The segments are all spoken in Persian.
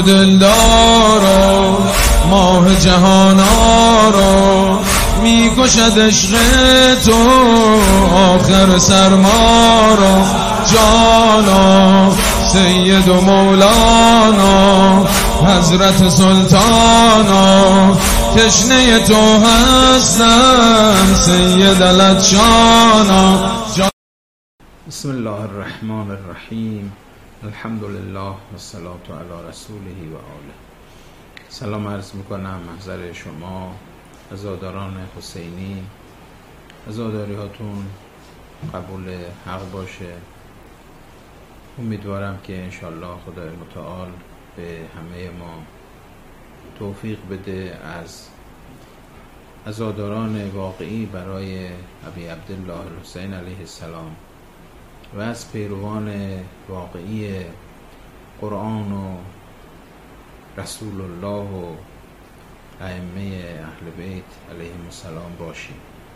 دلدارا ماه جهانارا میکشد عشق تو آخر سرمارا جانا سید و مولانا حضرت سلطانا تشنه تو هستم سید العطشانا. بسم الله الرحمن الرحیم. الحمد لله و الصلاة علی رسوله و آله. سلام عرض میکنم محضر شما عزاداران حسینی. عزاداری هاتون قبول حق باشه. امیدوارم که انشالله خدای متعال به همه ما توفیق بده از عزاداران واقعی برای ابی عبدالله الحسین علیه السلام و از پیروان واقعی قرآن و رسول الله و ائمه اهل بیت علیهم السلام باشیم.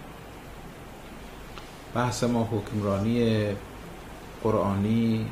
بحث ما حکمرانی قرآنی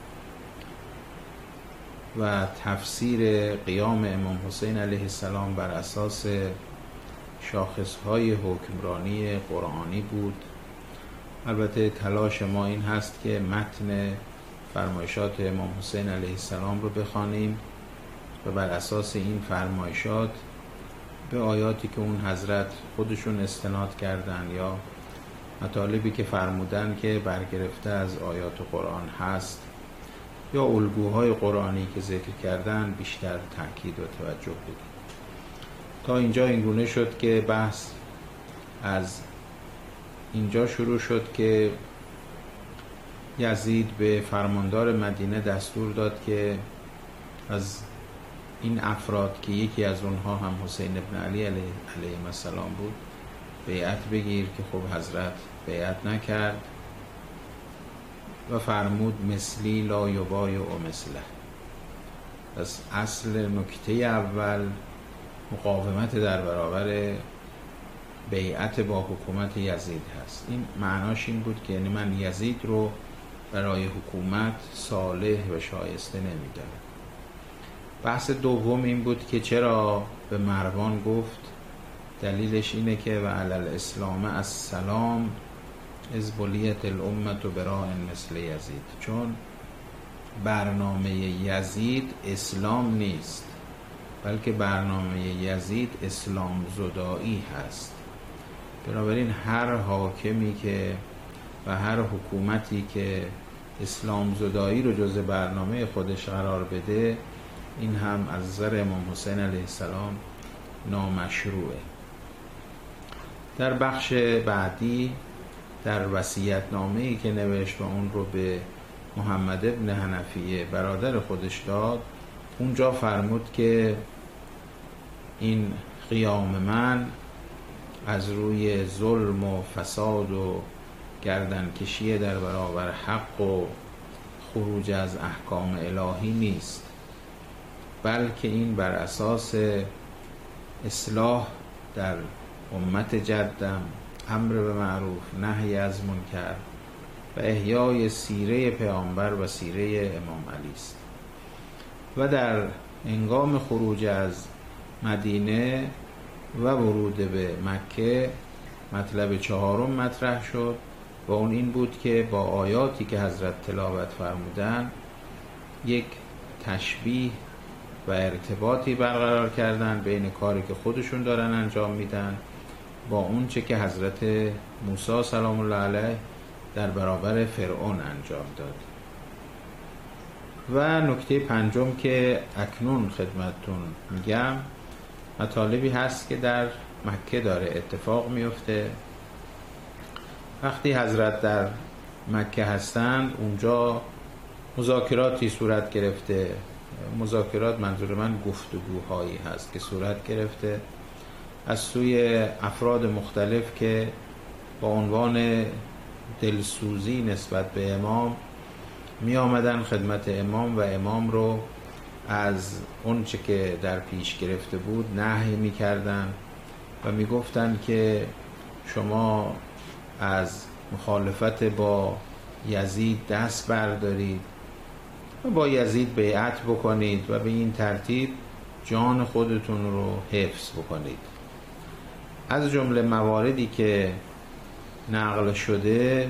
و تفسیر قیام امام حسین علیه السلام بر اساس شاخصهای حکمرانی قرآنی بود. البته تلاش ما این هست که متن فرمایشات امام حسین علیه السلام رو بخوانیم و بر اساس این فرمایشات به آیاتی که اون حضرت خودشون استناد کردن یا مطالبی که فرمودن که برگرفته از آیات قرآن هست یا الگوهای قرآنی که ذکر کردن بیشتر تاکید و توجه بدیم. تا اینجا اینگونه شد که بحث از اینجا شروع شد که یزید به فرماندار مدینه دستور داد که از این افراد که یکی از اونها هم حسین ابن علی علیه السلام بود بیعت بگیر، که خب حضرت بیعت نکرد و فرمود مثلی لا یبایع مثله. پس اصل نکته اول مقاومت در برابر بیعت با حکومت یزید هست. این معناش این بود که یعنی من یزید رو برای حکومت صالح و شایسته نمیدارم. بحث دوم این بود که چرا به مروان گفت. دلیلش اینه که و علی الاسلام السلام از بلیت الامت و براء مثل یزید، چون برنامه یزید اسلام نیست بلکه برنامه یزید اسلام زدایی هست. بنابراین هر حاکمی که و هر حکومتی که اسلام زدایی رو جز برنامه خودش قرار بده، این هم از نظر امام حسین علیه السلام نامشروعه. در بخش بعدی در وصیت‌نامه‌ای که نوشت و اون رو به محمد ابن حنفیه برادر خودش داد، اونجا فرمود که این قیام من از روی ظلم و فساد و گردنکشی در برابر حق و خروج از احکام الهی نیست، بلکه این بر اساس اصلاح در امت جدم، امر به معروف نهی از منکر و احیای سیره پیامبر و سیره امام علی است. و در هنگام خروج از مدینه و ورود به مکه مطلب چهارم مطرح شد و اون این بود که با آیاتی که حضرت تلاوت فرمودن یک تشبیه و ارتباطی برقرار کردن بین کاری که خودشون دارن انجام میدن با اون چه که حضرت موسی سلام الله علیه در برابر فرعون انجام داد. و نکته پنجم که اکنون خدمتتون میگم مطالبی هست که در مکه داره اتفاق میفته. وقتی حضرت در مکه هستند اونجا مذاکراتی صورت گرفته. مذاکرات منظور من گفتگوهایی هست که صورت گرفته از سوی افراد مختلف که با عنوان دلسوزی نسبت به امام می آمدن خدمت امام و امام رو از اون چه که در پیش گرفته بود نهی می کردن و می گفتن که شما از مخالفت با یزید دست بردارید و با یزید بیعت بکنید و به این ترتیب جان خودتون رو حفظ بکنید. از جمله مواردی که نقل شده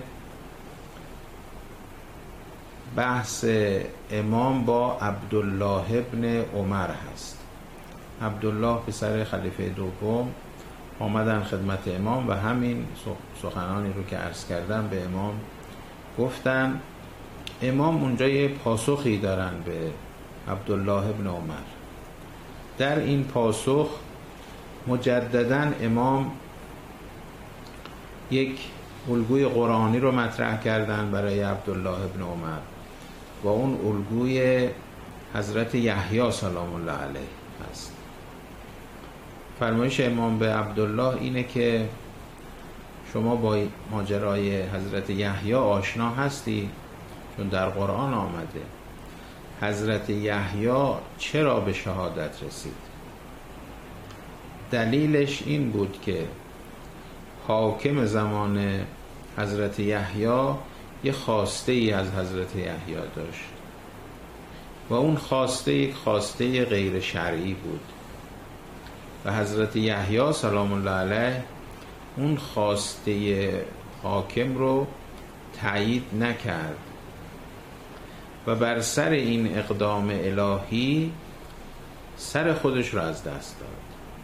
بحث امام با عبدالله ابن عمر هست. عبدالله پسر خلیفه دوم آمدن خدمت امام و همین سخنانی رو که عرض کردم به امام گفتن. امام اونجا یه پاسخی دارن به عبدالله ابن عمر. در این پاسخ مجدداً امام یک الگوی قرآنی رو مطرح کردن برای عبدالله ابن عمر و اون الگوی حضرت یحیی سلام الله علیه است. فرمایش امام به عبدالله اینه که شما با ماجرای حضرت یحیی آشنا هستی، چون در قرآن آمده. حضرت یحیی چرا به شهادت رسید؟ دلیلش این بود که حاکم زمان حضرت یحیی یه خواسته ای از حضرت یحیی داشت و اون خواسته یک خواسته غیر شرعی بود و حضرت یحیی سلام الله علیه اون خواسته حاکم رو تایید نکرد و بر سر این اقدام الهی سر خودش رو از دست داد.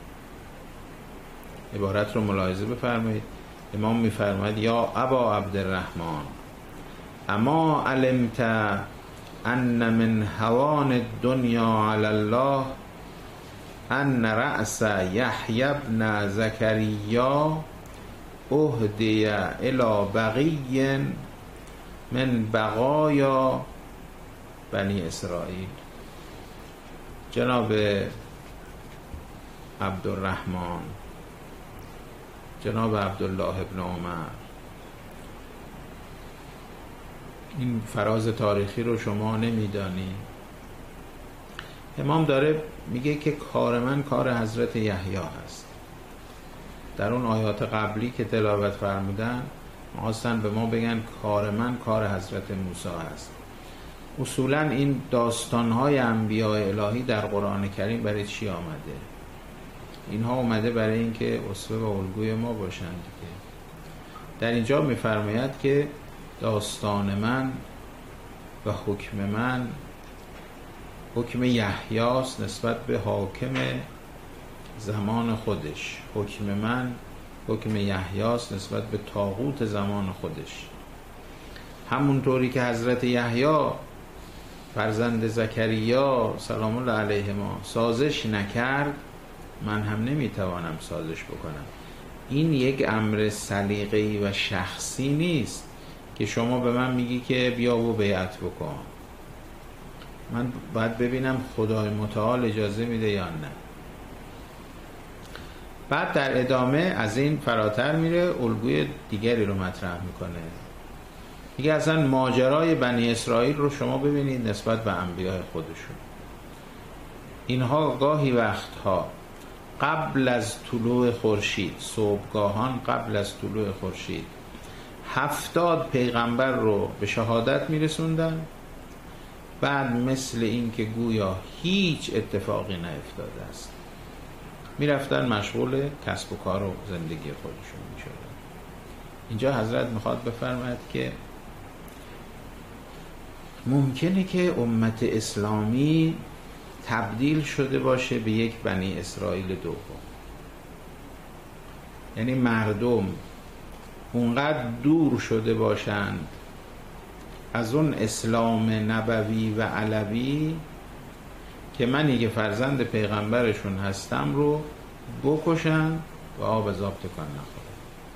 عبارت رو ملاحظه بفرمایید. امام میفرماید یا ابا عبدالرحمن اما علمت ان من هوان الدنیا علی الله ان رأس یحیی بن زکریا اهدی الی بقی من بقایا بنی اسرائیل. جناب عبدالرحمن، جناب عبدالله ابن عمر، این فراز تاریخی رو شما نمیدانی. امام داره میگه که کار من کار حضرت یحیی هست. در اون آیات قبلی که تلاوت فرمودن خواستن به ما بگن کار من کار حضرت موسی هست. اصولا این داستانهای انبیاء الهی در قرآن کریم برای چی آمده؟ اینها اومده برای اینکه اسوه و الگوی ما باشند دیگه. در اینجا میفرماید که داستان من و حکم من حکم یحیی است نسبت به حاکم زمان خودش. حکم من حکم یحیی است نسبت به طاغوت زمان خودش. همونطوری که حضرت یحیی فرزند زکریا سلام الله علیه ما سازش نکرد، من هم نمیتوانم سازش بکنم. این یک امر سلیقه‌ای و شخصی نیست که شما به من میگی که بیا و بیعت بکن. من باید ببینم خدای متعال اجازه میده یا نه. بعد در ادامه از این فراتر میره، الگوی دیگری رو مطرح میکنه. میگه اصلا ماجرای بنی اسرائیل رو شما ببینید نسبت به انبیاء خودشون. اینها گاهی وقتها قبل از طلوع خورشید، صبحگاهان قبل از طلوع خورشید 70 پیغمبر رو به شهادت میرسوندن، بعد مثل این که گویا هیچ اتفاقی نیفتاده است میرفتن مشغول کسب و کار و زندگی خودشون میشدن. اینجا حضرت میخواد بفرماید که ممکنه که امت اسلامی تبدیل شده باشه به یک بنی اسرائیل دوم. یعنی مردم اونقدر دور شده باشند از اون اسلام نبوی و علوی که منی که فرزند پیغمبرشون هستم رو بکشن و آب از آب تکان نخوره.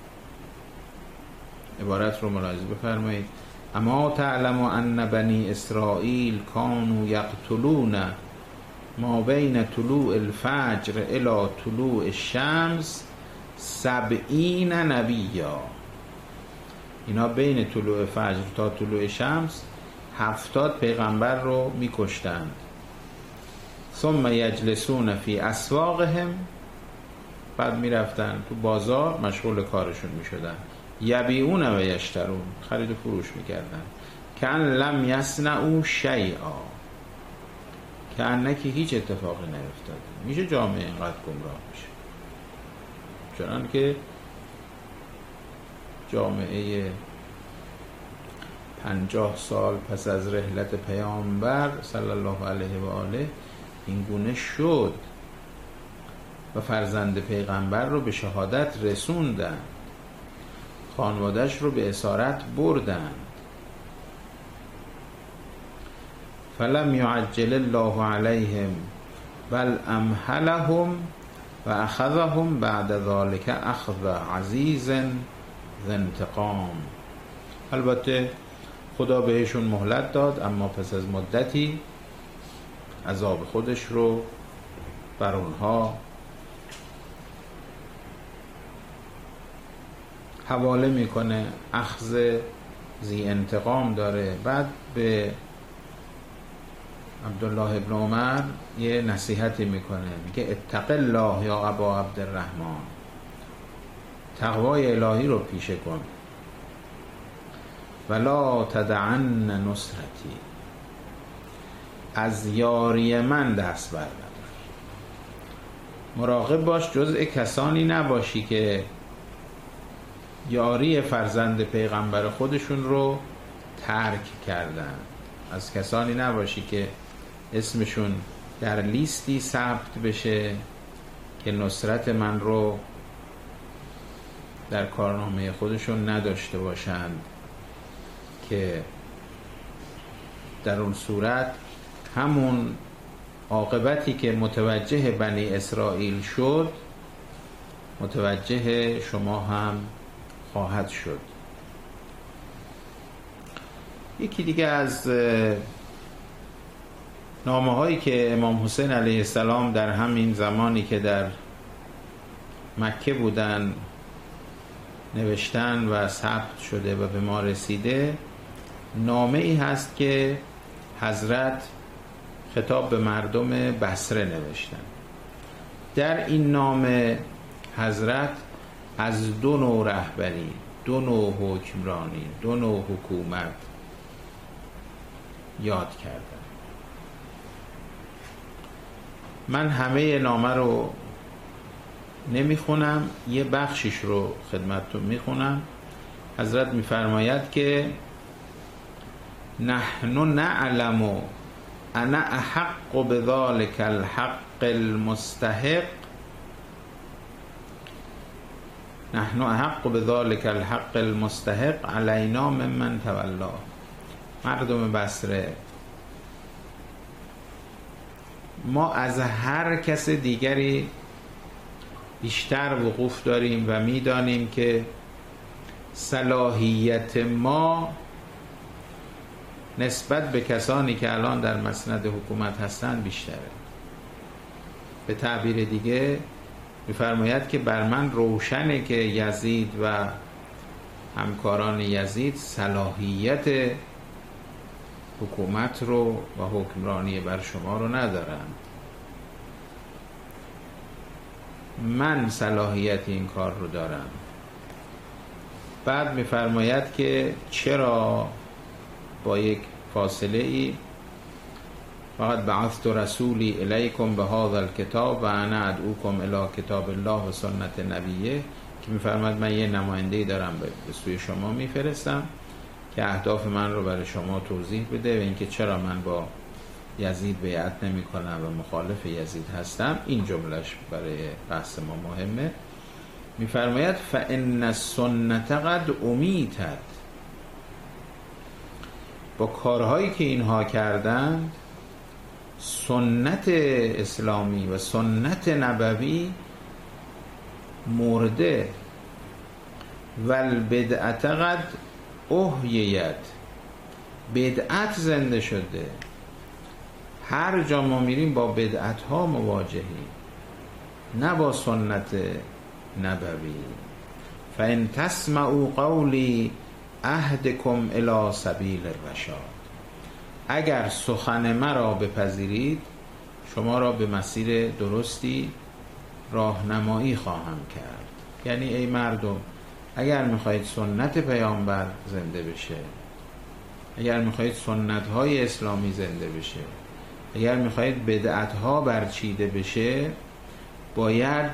عبارت رو ملاحظه بفرمایید. اما تعلم ان بنی اسرائیل کانوا یقتلون ما بین طلوع الفجر الی طلوع الشمس 70 نبیا. اینا بین طلوع فجر تا طلوع شمس 70 پیغمبر رو میکشتند. ثم یجلسون فی اسواقهم، بعد میرفتن تو بازار مشغول کارشون میشدن. یبیعون و یشترون، خرید و فروش میکردن. کان لم یصنعوا شیئا، که انکی هیچ اتفاقی نیفتاده. میشه جامعه اینقدر گمراه میشه؟ چنان که جامعه 50 سال پس از رحلت پیامبر صلی الله علیه و آله این گونه شد و فرزند پیغمبر رو به شهادت رسوندن، خانواده‌اش رو به اسارت بردن. فلم یعجل الله علیهم بل امهلهم و اخذهم بعد ذلك اخذ عزیز ذی انتقام. البته خدا بهشون مهلت داد، اما پس از مدتی عذاب خودش رو بر اونها حواله میکنه. اخذ ذی انتقام داره. بعد به عبدالله ابن عمر یه نصیحتی میکنه، میگه اتق الله یا ابا عبدالرحمن، تقوای الهی رو پیشه کن. ولا تدعن نصرتی، از یاری من دست بر ندار. مراقب باش جزء کسانی نباشی که یاری فرزند پیغمبر خودشون رو ترک کردن. از کسانی نباشی که اسمشون در لیستی ثبت بشه که نصرت من رو در کارنامه خودشون نداشته باشند، که در اون صورت همون عاقبتی که متوجه بنی اسرائیل شد متوجه شما هم خواهد شد. یکی دیگه از نامه هایی که امام حسین علیه السلام در همین زمانی که در مکه بودن نوشتن و ثبت شده و به ما رسیده، نامه ای هست که حضرت خطاب به مردم بصره نوشتن. در این نامه حضرت از دو نوع رهبری، دو نوع حکمرانی، دو نوع حکومت یاد کردن. من همه نامه رو نمیخونم، یه بخشش رو خدمتتون میخونم. حضرت میفرماید که نحن نعلم انا احق بذلك الحق المستحق، نحن احق بذلك الحق المستحق علینا ممن تولا. مردم بصره، ما از هر کس دیگری بیشتر وقوف داریم و میدانیم که صلاحیت ما نسبت به کسانی که الان در مسند حکومت هستند بیشتره. به تعبیر دیگه می‌فرماید که بر من روشنه که یزید و همکاران یزید صلاحیت حکومت رو و حکمرانی بر شما رو ندارن. من صلاحیت این کار رو دارم. بعد می‌فرماید که چرا با یک فاصله ای فقط بعثت رسولی الیکم بهذا الکتاب و انا ادعوکم الی کتاب الله و سنت نبیه، که می‌فرماید من یه نماینده‌ای دارم به سوی شما میفرستم که اهداف من رو برای شما توضیح بده و اینکه چرا من با یزید بیعت نمی کنم و مخالف یزید هستم. این جملهش برای بحث ما مهمه. میفرماید فان السنت قد امیتت، با کارهایی که اینها کردند سنت اسلامی و سنت نبوی مرده. والبدعت قد احییت، بدعت زنده شده. هر جا ما میریم با بدعت ها مواجهیم، نه با سنت نبوی. فان تسمعوا قولی اهدکم الی سبیل الرشاد، اگر سخن مرا بپذیرید شما را به مسیر درستی راهنمایی خواهم کرد. یعنی ای مردم، اگر میخواهید سنت پیامبر زنده بشه، اگر میخواهید سنت های اسلامی زنده بشه، اگر میخواهید بدعت‌ها برچیده بشه باید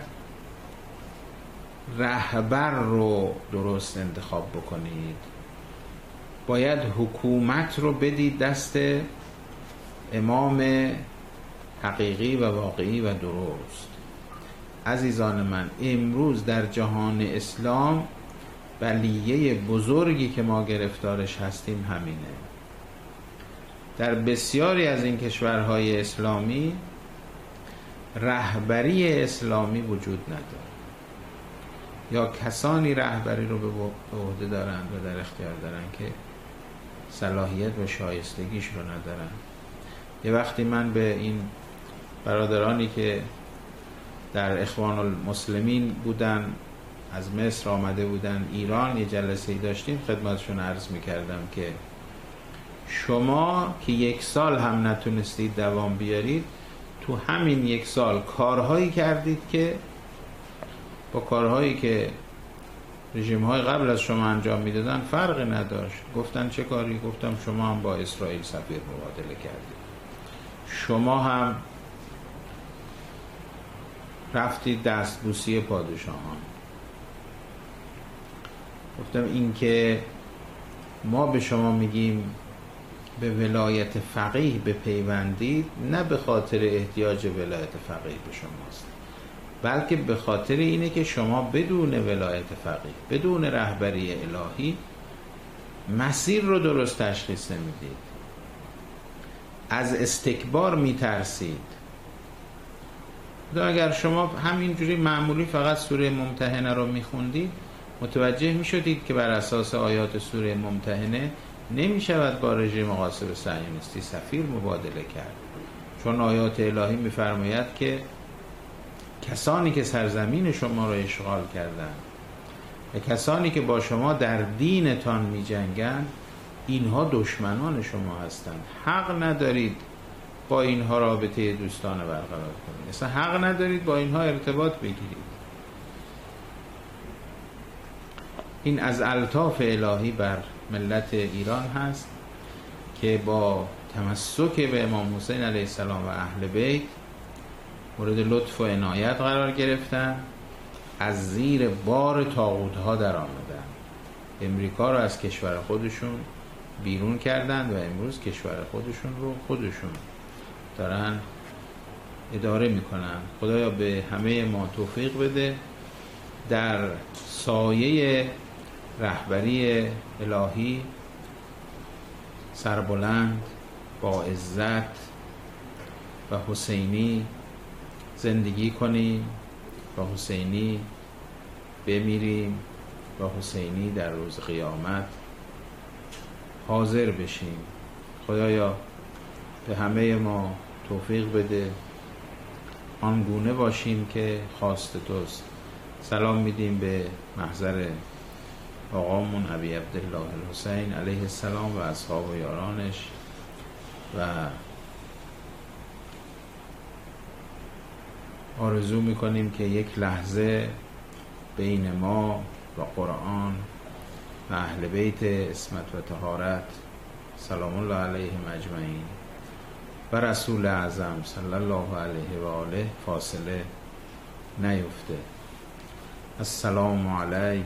رهبر رو درست انتخاب بکنید، باید حکومت رو بدید دست امام حقیقی و واقعی و درست. عزیزان من، امروز در جهان اسلام بلیه بزرگی که ما گرفتارش هستیم همینه. در بسیاری از این کشورهای اسلامی رهبری اسلامی وجود نداره، یا کسانی رهبری رو به عهده دارند و در اختیار دارند که صلاحیت و شایستگیش رو ندارن. یه وقتی من به این برادرانی که در اخوان المسلمین بودن از مصر آمده بودن ایران یه جلسه‌ای داشتیم، خدمتشون عرض می‌کردم که شما که 1 سال هم نتونستید دوام بیارید، تو همین 1 سال کارهایی کردید که با کارهایی که رژیم‌های قبل از شما انجام میدادن فرقی نداشت. گفتن چه کاری؟ گفتم شما هم با اسرائیل سفیر مبادله کردید، شما هم رفتید دستبوسی پادشاهان. گفتم این که ما به شما میگیم به ولایت فقیه بپیوندید، نه به خاطر احتیاج ولایت فقیه به شماست، بلکه به خاطر اینه که شما بدون ولایت فقیه، بدون رهبری الهی مسیر رو درست تشخیص نمیدید، از استکبار میترسید. اگر شما همینجوری معمولی فقط سوره ممتحنه رو میخوندید متوجه میشدید که بر اساس آیات سوره ممتحنه نمیشود با رژیم غاصب صهیونیستی سفیر مبادله کرد، چون آیات الهی میفرماید که کسانی که سرزمین شما رو اشغال کردند و کسانی که با شما در دینتان می جنگند اینها دشمنان شما هستند. حق ندارید با اینها رابطه دوستانه برقرار کنید، اصلا حق ندارید با اینها ارتباط بگیرید. این از الطاف الهی بر ملت ایران هست که با تمسک به امام حسین علیه السلام و اهل بیت مورد لطف و عنایت قرار گرفتن، از زیر بار طاغوت‌ها در آمدن، امریکا رو از کشور خودشون بیرون کردن و امروز کشور خودشون رو خودشون دارن اداره میکنن. خدایا به همه ما توفیق بده در سایه رهبری الهی سربلند با عزت و حسینی زندگی کنیم، با حسینی بمیریم، با حسینی در روز قیامت حاضر بشیم. خدایا به همه ما توفیق بده آنگونه باشیم که خواست توست. سلام میدیم به محضر آقامون ابی عبدالله الحسین علیه السلام و اصحاب و یارانش و آرزو میکنیم که یک لحظه بین ما و قرآن و اهل بیت عصمت و طهارت سلام الله علیهم اجمعین و رسول اعظم صلی الله علیه و آله فاصله نیفته. السلام علیک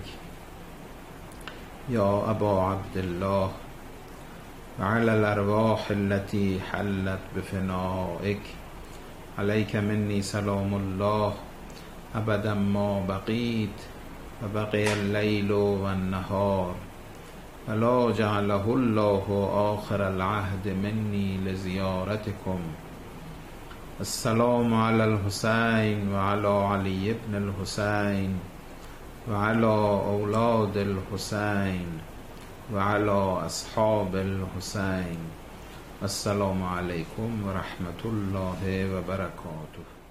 یا ابا عبدالله و علی الارواح التي حلت بفنائک، علیک منی سلام الله ابدا ما بقیت و بقی اللیل و النهار ولا جعله الله آخر العهد منی لزیارتکم. السلام علی الحسین و علی علی ابن الحسین و علی اولاد الحسین و علی اصحاب الحسین. السلام علیکم و رحمت الله و برکاته.